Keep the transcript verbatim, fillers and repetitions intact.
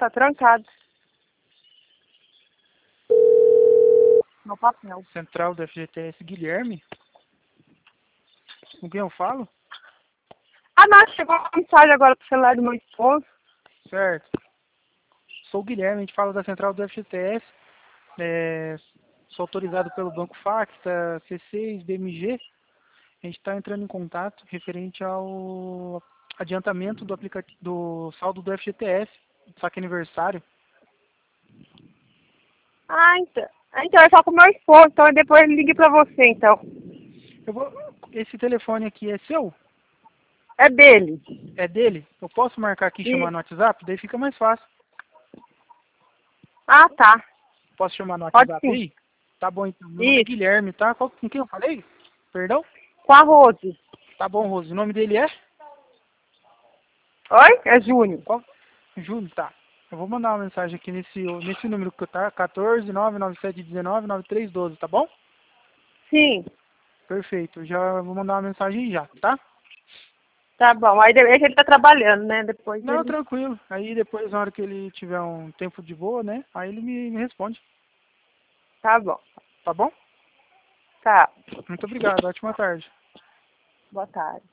tá trancado. No papel. Central do F G T S, Guilherme? Com quem eu falo? Ah, não, chegou uma mensagem agora pro celular do meu esposo. Certo. Sou o Guilherme, a gente fala da Central do F G T S. É, sou autorizado pelo Banco Facta, C seis, B M G. A gente está entrando em contato referente ao adiantamento do, aplicativo, do saldo do F G T S, saque aniversário. Ah, então. Ah, então é só com o meu esposo, então depois eu ligue pra você, então. Eu vou, esse telefone aqui é seu? É dele. É dele? Eu posso marcar aqui e chamar Isso. no WhatsApp? Daí fica mais fácil. Ah, tá. Posso chamar no Pode WhatsApp sim. aí? Tá bom então. Meu nome é Isso. Guilherme, tá? Qual, com quem eu falei? Perdão? Com a Rose. Tá bom, Rose. O nome dele é? Oi? É Júnior. Qual? Júlio, tá. Eu vou mandar uma mensagem aqui nesse, nesse número que tá, quatorze, nove nove sete um nove, nove três um dois, tá bom? Sim. Perfeito. Já vou mandar uma mensagem já, tá? Tá bom. Aí depois ele tá trabalhando, né? Depois Não, ele... tranquilo. Aí depois, na hora que ele tiver um tempo de boa, né? Aí ele me, me responde, Tá bom. tá bom? Tá. Muito obrigado. Ótima tarde. Boa tarde.